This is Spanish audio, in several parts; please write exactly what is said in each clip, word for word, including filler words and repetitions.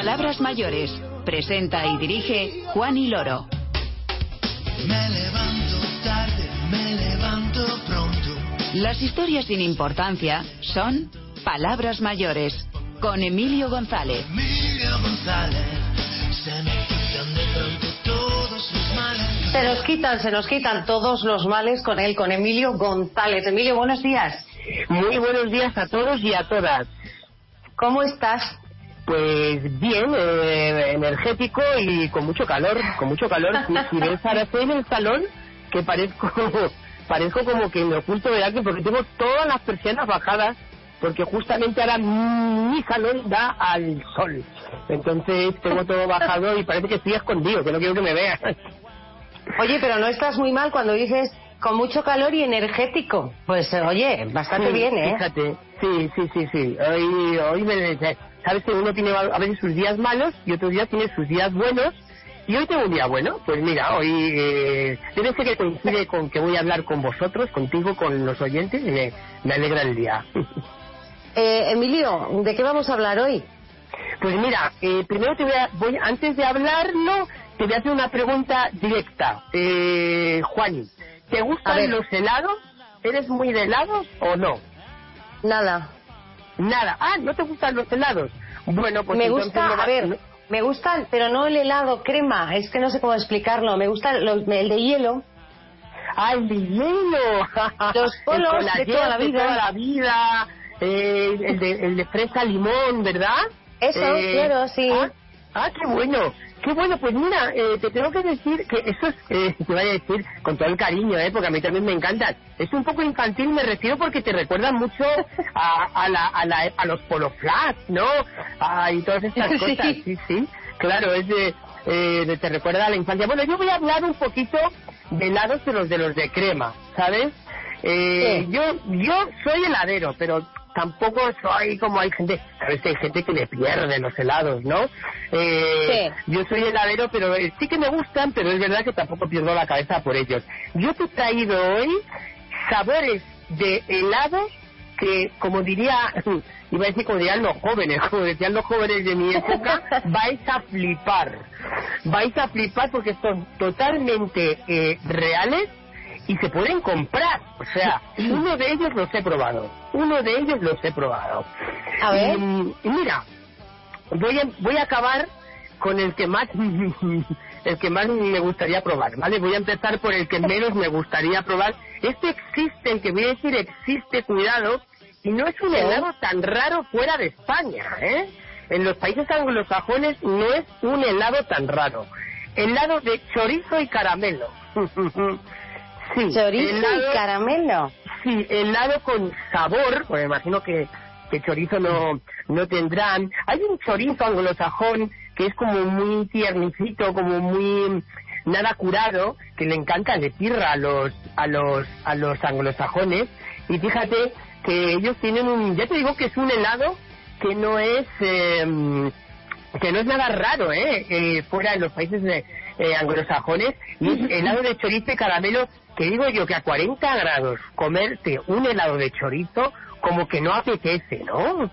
Palabras mayores. Presenta y dirige Juan Loro. Me levanto tarde, me levanto pronto. Las historias sin importancia son Palabras mayores, con Emilio González. Emilio González, se me quitan de pronto todos sus males. Se nos quitan, se nos quitan todos los males con él, con Emilio González. Emilio, buenos días. Muy buenos días a todos y a todas. ¿Cómo estás? Pues bien, eh, energético y con mucho calor, con mucho calor. Si ves ahora estoy en el salón, que parezco parezco como que me oculto de alguien, porque tengo todas las persianas bajadas, porque justamente ahora mi salón da al sol. Entonces tengo todo bajado y parece que estoy escondido, que no quiero que me vean. Oye, pero no estás muy mal cuando dices con mucho calor y energético. Pues oye, bastante sí, bien, ¿eh? Fíjate, sí, sí, sí, sí. Hoy, hoy me... Sabes que uno tiene a veces sus días malos y otros días tiene sus días buenos. Y hoy tengo un día bueno. Pues mira, hoy eh, debe ser que coincide con que voy a hablar con vosotros, contigo, con los oyentes, y me, me alegra el día. Eh, Emilio, ¿de qué vamos a hablar hoy? Pues mira, eh, primero te voy a, voy, antes de hablarlo, te voy a hacer una pregunta directa. Eh, Juan, ¿te gustan los helados? ¿Eres muy de helados o no? Nada. Nada. Ah, ¿no te gustan los helados? Bueno, pues me entonces gusta, no va... a ver, me gustan, pero no el helado crema, es que no sé cómo explicarlo. Me gusta los, el de hielo. Ah, el de hielo. Los polos de toda la vida. De toda la vida. Eh, el, de, el de fresa limón, ¿verdad? Eso, eh, claro, sí. Ah, ah, qué bueno. Qué bueno, pues mira, eh, te tengo que decir que eso es, eh, te voy a decir con todo el cariño, eh, porque a mí también me encantan. Es un poco infantil, me refiero porque te recuerdan mucho a, a, la, a, la, a los Polo Flash, ¿no? Ah, y todas estas sí. cosas, sí, sí. Claro, es de, eh, de, te recuerda a la infancia. Bueno, yo voy a hablar un poquito de helados de los de los de crema, ¿sabes? Eh, sí. Yo yo soy heladero, pero tampoco soy como hay gente, sabes que hay gente que le pierde los helados, ¿no? Eh, sí. Yo soy heladero, pero eh, sí que me gustan, pero es verdad que tampoco pierdo la cabeza por ellos. Yo te he traído hoy sabores de helados que, como diría, iba a decir como dirían los jóvenes, como decían los jóvenes de mi época, vais a flipar. Vais a flipar porque son totalmente eh, reales y se pueden comprar. O sea, uno de ellos los he probado. Uno de ellos los he probado. A ver. Y, y mira, voy a, voy a acabar con el que más el que más me gustaría probar, ¿vale? Voy a empezar por el que menos me gustaría probar. Este existe, el que voy a decir existe, cuidado, y no es un helado tan raro fuera de España, ¿eh? En los países anglosajones no es un helado tan raro. Helado de chorizo y caramelo. Sí, chorizo helado, y caramelo. Sí, helado con sabor, pues me imagino que, que chorizo no, no tendrán. Hay un chorizo anglosajón que es como muy tiernicito, como muy nada curado, que le encanta, le pirra a los, a los, a los anglosajones. Y fíjate que ellos tienen un, ya te digo que es un helado que no es, eh, que no es nada raro, eh, eh fuera de los países de, eh, anglosajones, y es helado de chorizo y caramelo, que digo yo que a cuarenta grados comerte un helado de chorizo como que no apetece, ¿no?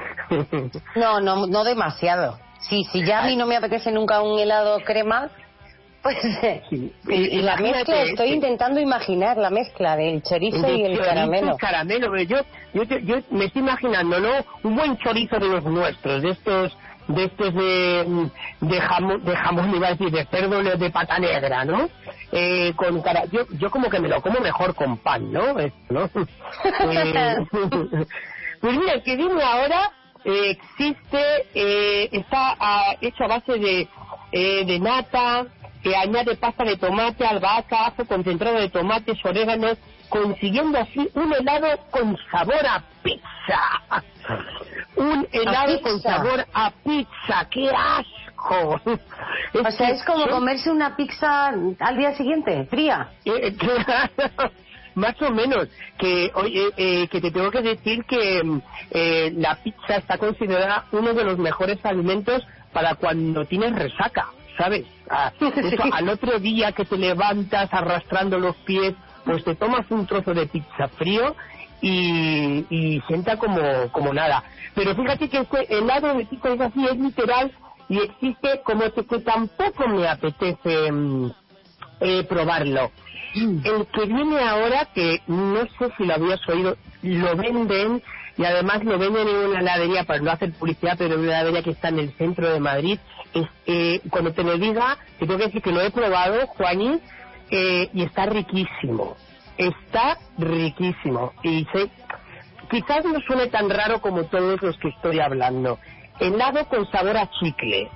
No, no, no demasiado. Sí, si ya a mí no me apetece nunca un helado crema, pues sí. y, y la mezcla, estoy intentando imaginar la mezcla del chorizo de y el chorizo caramelo. Y caramelo, yo, yo, yo me estoy imaginando, ¿no? Un buen chorizo de los nuestros, de estos de estos de de jamón, de jamón iba a decir, de cerdo de pata negra, ¿no? Eh, con cara, yo yo como que me lo como mejor con pan, ¿no? Esto, ¿no? eh, pues mira, el que vino ahora eh, existe, eh, está a, hecho a base de eh, de nata, que añade pasta de tomate, albahaca, ajo concentrado de tomates, oréganos, consiguiendo así un helado con sabor a pizza. Un helado con sabor a pizza, ¡qué asco! O sea, es como comerse una pizza al día siguiente, fría. Eh, claro, más o menos. Que oye, eh, que te tengo que decir que eh, la pizza está considerada uno de los mejores alimentos para cuando tienes resaca, ¿sabes? Ah, eso, al otro día que te levantas arrastrando los pies, pues te tomas un trozo de pizza frío y, y sienta como, como nada. Pero fíjate que este helado de pico es así, es literal, y existe como que, que tampoco me apetece mm, eh, probarlo. El que viene ahora, que no sé si lo habías oído, lo venden, y además lo venden en una heladería, para no hacer publicidad, pero en una heladería que está en el centro de Madrid. Es, eh, cuando te lo diga, te tengo que decir que lo he probado, Juani, eh, y está riquísimo. Está riquísimo. Y sé, quizás no suene tan raro como todos los que estoy hablando. Helado con sabor a chicle.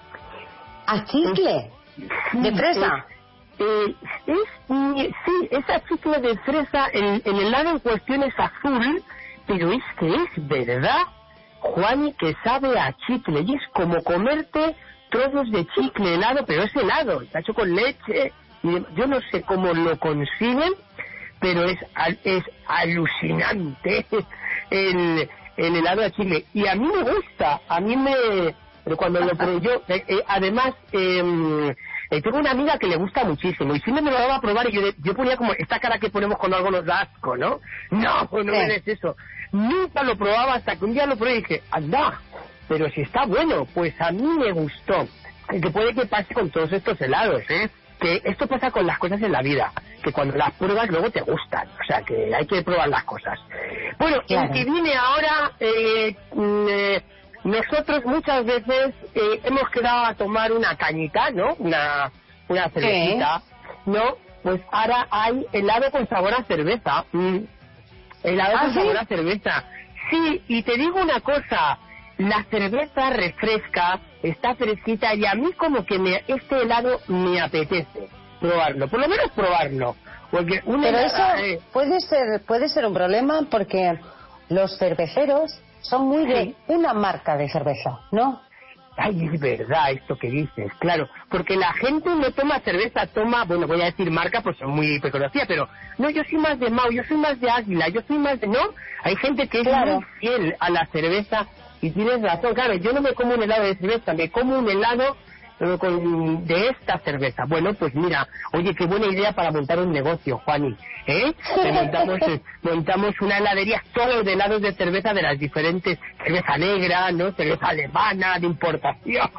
¿A chicle? ¿De fresa? Eh, es, sí, esa chicle de fresa, el, el helado en cuestión es azul, pero es que es verdad, Juani, que sabe a chicle, y es como comerte trozos de chicle helado, pero es helado, está hecho con leche, y yo no sé cómo lo consiguen, pero es, es alucinante el, el helado de chicle, y a mí me gusta, a mí me... Pero cuando lo probé yo, eh, eh, además... Eh, Eh, tengo una amiga que le gusta muchísimo y siempre me lo daba a probar y yo, yo ponía como esta cara que ponemos cuando algo nos da asco, ¿no? No, pues no me des eso. Nunca lo probaba hasta que un día lo probé y dije, anda, pero si está bueno, pues a mí me gustó. Que puede que pase con todos estos helados, ¿eh? Que esto pasa con las cosas en la vida, que cuando las pruebas luego te gustan, o sea que hay que probar las cosas. Bueno, claro. El que viene ahora... Eh, eh, Nosotros muchas veces eh, hemos quedado a tomar una cañita, ¿no? Una, una cervecita, ¿sí? ¿No? Pues ahora hay helado con sabor a cerveza. Mm. Helado ¿Ah, con ¿sí? sabor a cerveza. Sí, y te digo una cosa, la cerveza refresca, está fresquita y a mí como que me, este helado me apetece probarlo, por lo menos probarlo. Porque una Pero helada, eso eh... puede ser, puede ser un problema porque los cerveceros son muy de sí. una marca de cerveza, ¿no? Ay, es verdad esto que dices, claro, porque la gente no toma cerveza, toma, bueno, voy a decir marca, pues son muy reconocidas, pero no, yo soy más de Mau, yo soy más de Águila, yo soy más de, ¿no? Hay gente que es claro. muy fiel a la cerveza y tienes razón, claro, yo no me como un helado de cerveza, me como un helado con, de esta cerveza. Bueno, pues mira, oye, qué buena idea para montar un negocio, Juani, ¿eh? montamos, eh, montamos una heladería solo de helados de cerveza de las diferentes, cerveza negra, ¿no? Cerveza alemana, de importación.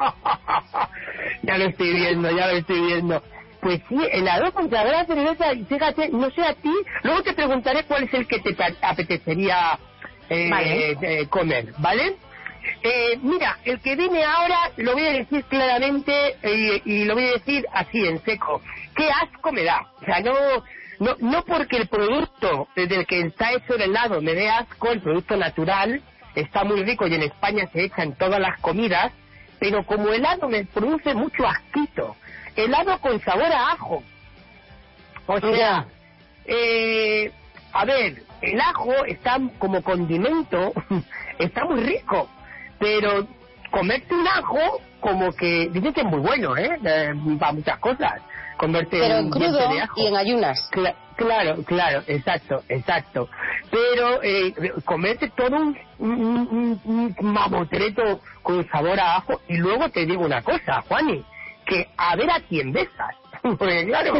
Ya lo estoy viendo, ya lo estoy viendo. Pues sí, helado con sabor a cerveza, y fíjate, no sé a ti, luego te preguntaré cuál es el que te apetecería eh, vale. eh, comer, ¿vale? Eh, mira, el que viene ahora lo voy a decir claramente eh, y lo voy a decir así en seco. ¡Qué asco me da! O sea, no, no, no porque el producto del que está hecho el helado me dé asco, el producto natural está muy rico y en España se echa en todas las comidas, pero como helado me produce mucho asquito. Helado con sabor a ajo. O sea, eh, a ver, el ajo está como condimento, está muy rico. Pero comerte un ajo, como que dicen que es muy bueno, ¿eh? eh para muchas cosas. Comerte Pero en un crudo de ajo. Y en ayunas. Cla claro, claro, exacto, exacto. Pero eh, comerte todo un, un, un, un mamotreto con sabor a ajo. Y luego te digo una cosa, Juani, que a ver a quién besas. Porque claro,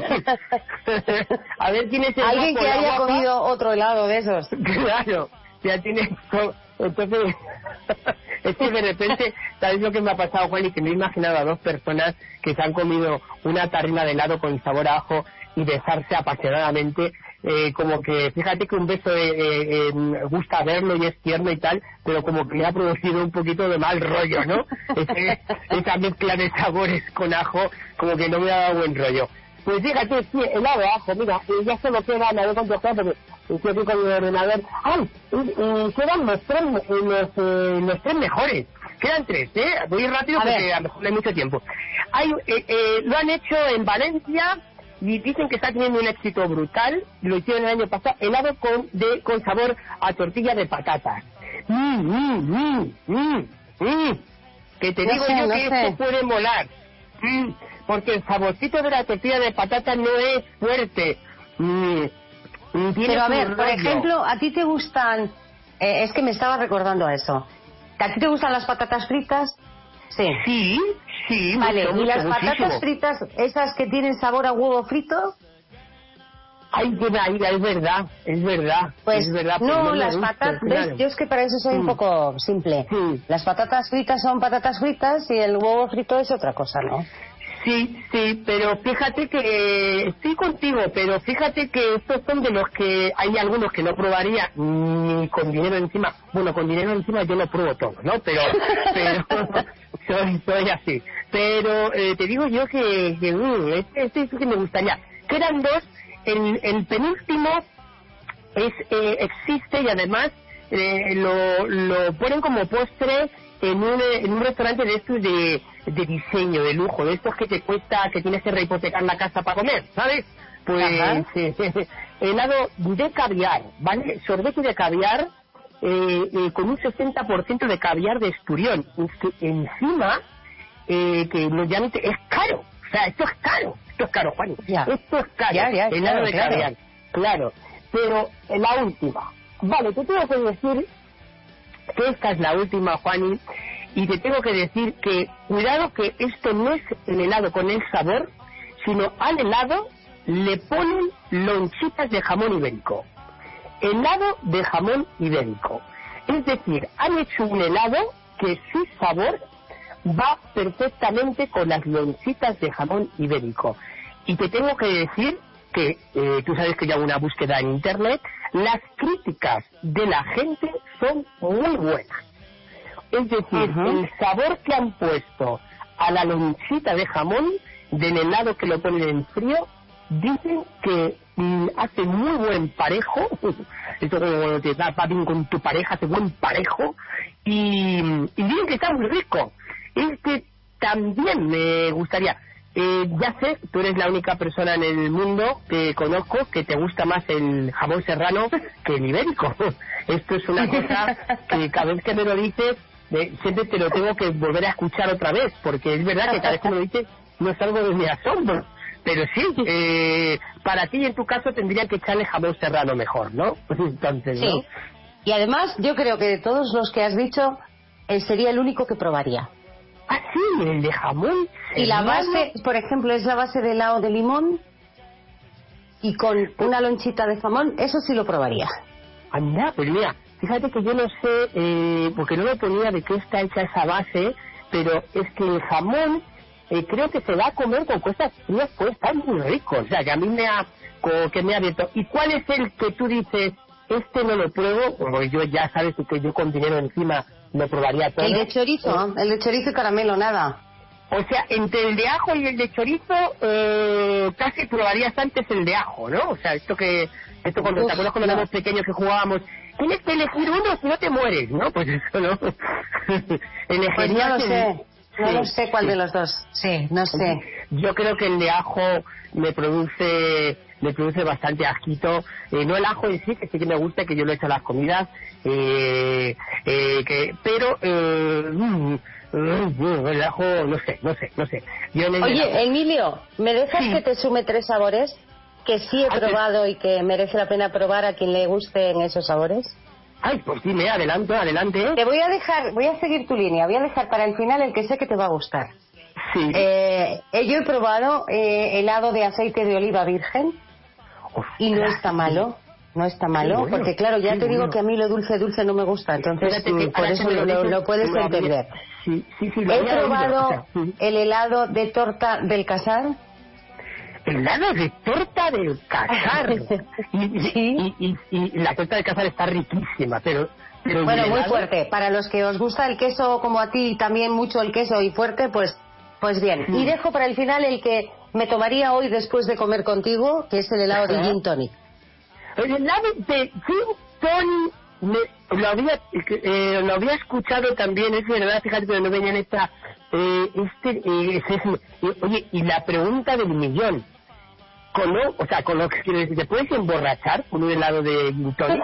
a ver quién es el alguien que haya guapa. Comido otro helado de esos. Claro, ya tienes... Entonces, es que de repente, ¿sabes lo que me ha pasado, Juan? Y que me he imaginado a dos personas que se han comido una tarrina de helado con sabor a ajo y besarse apasionadamente, eh, como que, fíjate que un beso eh, eh, gusta verlo y es tierno y tal, pero como que me ha producido un poquito de mal rollo, ¿no? Ese, esa mezcla de sabores con ajo, como que no me ha dado buen rollo. Pues fíjate, sí, helado de ajo, mira, eh, ya se lo queda, me voy a contestar porque estoy aquí con mi ordenador. ¡Ay! Y, y quedan los tres, los, eh, los tres mejores. Quedan tres, ¿eh? Voy rápido a porque ver. A lo mejor no hay mucho tiempo. Hay, eh, eh, lo han hecho en Valencia y dicen que está teniendo un éxito brutal. Lo hicieron el año pasado. Helado con, de, con sabor a tortilla de patatas. ¡Mmm, mmm, mmm, mmm! mmm. Que te no digo sé, yo no que sé. Esto puede molar. Mm, porque el saborcito de la tortilla de patata no es fuerte. Mm, Pero a ver, rollo. Por ejemplo, ¿a ti te gustan? Eh, es que me estaba recordando a eso. ¿A ti te gustan las patatas fritas? Sí. Sí, sí. Vale, mucho, ¿y las mucho, patatas muchísimo. fritas, esas que tienen sabor a huevo frito? Ay, qué maravilla, es verdad, es verdad. Pues es verdad, no, no las gusta, patatas, claro. yo es que para eso soy Mm. un poco simple. Mm. Las patatas fritas son patatas fritas y el huevo frito es otra cosa, ¿no? Sí, sí, pero fíjate que estoy contigo, pero fíjate que estos son de los que hay algunos que no probaría ni con dinero encima. Bueno, con dinero encima yo lo pruebo todo, ¿no? Pero, pero soy, soy así. Pero eh, te digo yo que, que uh, este, este es el que me gustaría. Quedan dos. El, el penúltimo es eh, existe y además eh, lo, lo ponen como postre en un, en un restaurante de estos de, de diseño, de lujo, de estos que te cuesta, que tienes que rehipotecar la casa para comer, ¿sabes? Pues eh, helado de caviar, ¿vale? Sorbete de caviar eh, eh, con un sesenta por ciento de caviar de esturión. Es que encima, eh, que no, ya no te, es caro, o sea, esto es caro, esto es caro, Juan, ya. esto es caro, ya, ya, helado claro, de claro. caviar, claro, pero la última, vale, te tengo que decir que esta es la última, Juani, y te tengo que decir que cuidado que esto no es el helado con el sabor, sino al helado le ponen lonchitas de jamón ibérico. Helado de jamón ibérico. Es decir, han hecho un helado que su sabor va perfectamente con las lonchitas de jamón ibérico. Y te tengo que decir que, eh, tú sabes que yo hago una búsqueda en internet, las críticas de la gente son muy buenas. Es decir, uh-huh. el sabor que han puesto a la lonchita de jamón del helado que lo ponen en frío, dicen que mm, hace muy buen parejo. Esto como te da bien con tu pareja, hace buen parejo. Y, y dicen que está muy rico. Es que también me gustaría... Eh, ya sé, tú eres la única persona en el mundo que conozco que te gusta más el jamón serrano que el ibérico. Esto es una cosa que cada vez que me lo dices, eh, siempre te lo tengo que volver a escuchar otra vez, porque es verdad que cada vez que me lo dices no salgo de mi asombro. Pero sí, eh, para ti en tu caso tendría que echarle jamón serrano mejor, ¿no? Entonces, ¿no? Sí. Y además yo creo que de todos los que has dicho, él sería el único que probaría. Ah, sí, el de jamón. Y la base, por ejemplo, es la base de helado de limón y con una lonchita de jamón, eso sí lo probaría. Anda, pues mira, fíjate que yo no sé, eh, porque no me ponía de qué está hecha esa base, pero es que el jamón eh, creo que se va a comer con cosas frías, puede estar muy rico, o sea, que a mí me ha, que me ha abierto. ¿Y cuál es el que tú dices, este no lo pruebo? Porque yo ya sabes que yo con dinero encima lo probaría todo. El de chorizo, el de chorizo y caramelo, nada. O sea, entre el de ajo y el de chorizo, eh, casi probarías antes el de ajo, ¿no? O sea, esto que, esto cuando Uf, te acuerdas cuando no. éramos pequeños que jugábamos, tienes que elegir uno si no te mueres, ¿no? Pues eso, ¿no? Pues Elegirías no lo el- sé, no Sí, lo sé cuál sí. de los dos. Sí, no sé. Yo creo que el de ajo me produce me produce bastante asquito, eh, no el ajo en sí, que sí que me gusta, que yo lo he hecho a las comidas, eh, eh, que, pero eh, mm, mm, el ajo, no sé, no sé, no sé. Yo en el Oye, ajo- Emilio, ¿me dejas Sí. que te sume tres sabores que sí he Ah, te- probado y que merece la pena probar a quien le gusten esos sabores? Ay, pues dime, adelante, adelante. Te voy a dejar, voy a seguir tu línea, voy a dejar para el final el que sé que te va a gustar. Sí. Eh, eh, yo he probado eh, helado de aceite de oliva virgen y no está malo, no está malo, bueno, porque claro, ya qué te digo bueno. que a mí lo dulce dulce no me gusta, entonces Espérate que mm, por ahora eso que me lo, lo lo- dices, lo puedes me lo había- entender. Sí, sí, sí, lo He había oído, probado o sea, sí. el helado de torta del Casar. Helado de torta del Casar. y, y- Sí. y, y, y la torta del Casar está riquísima, pero... pero Bueno, ¿y el muy helado? fuerte. Para los que os gusta el queso como a ti también mucho el queso y fuerte, pues pues bien. Mm. Y dejo para el final el que me tomaría hoy después de comer contigo, que es el helado de Ajá. gin tonic. El helado de gin tonic me- lo había eh, lo había escuchado también, es verdad, fíjate que no venía en esta eh, este eh, es ese, eh, oye, y la pregunta del millón, con lo, o sea, con lo que quiero decir, ¿te puedes emborrachar con un helado de gin tonic?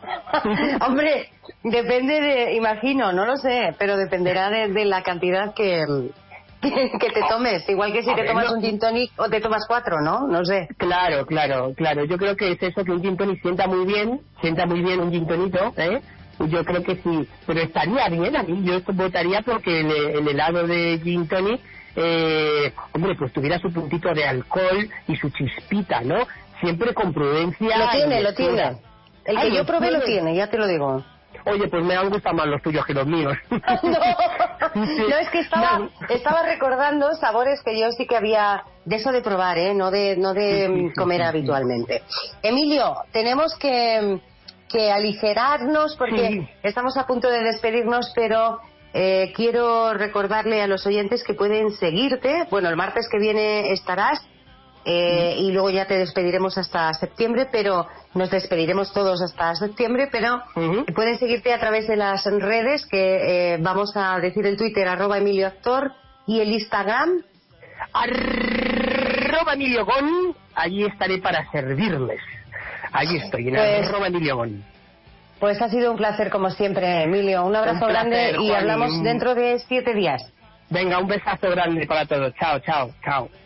Hombre, depende de, imagino, no lo sé, pero dependerá de, de la cantidad que, que, que te tomes. Igual que si A te ver, tomas no- un gin tonic o te tomas cuatro, ¿no? No sé. Claro, claro, claro. Yo creo que es eso, que un gin tonic sienta muy bien, sienta muy bien un gin tonito, ¿eh? Yo creo que sí, pero estaría bien a mí. Yo esto votaría porque el, el helado de gin tonic, eh, hombre, pues tuviera su puntito de alcohol y su chispita, ¿no? siempre con prudencia. Lo tiene, y lo tiene. El que Ay, yo probé lo tiene. tiene, ya te lo digo. Oye, pues me han gustado más los tuyos que los míos. No, no, es que estaba, No. estaba recordando sabores que yo sí que había, de eso de probar, ¿eh? No de, no de Sí, sí, sí, comer sí, sí. habitualmente. Emilio, tenemos que, que aligerarnos porque Sí. estamos a punto de despedirnos, pero eh, quiero recordarle a los oyentes que pueden seguirte. Bueno, el martes que viene estarás. Eh, y luego ya te despediremos hasta septiembre, pero nos despediremos todos hasta septiembre, pero Uh-huh. pueden seguirte a través de las redes que eh, vamos a decir el Twitter arroba Emilio Actor y el Instagram Arroba Emilio Gon, allí estaré para servirles. Allí estoy, en Pues- arroba Emilio Gon. Pues ha sido un placer como siempre, Emilio, un abrazo Un placer, grande y Juani. hablamos dentro de siete días. Venga, un besazo grande para todos. Chao, chao, chao.